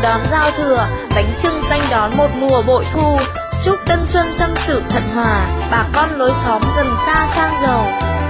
đón giao thừa, bánh chưng xanh đón một mùa bội thu. Chúc tân xuân trăm sự thuận hòa, bà con lối xóm gần xa sang giàu.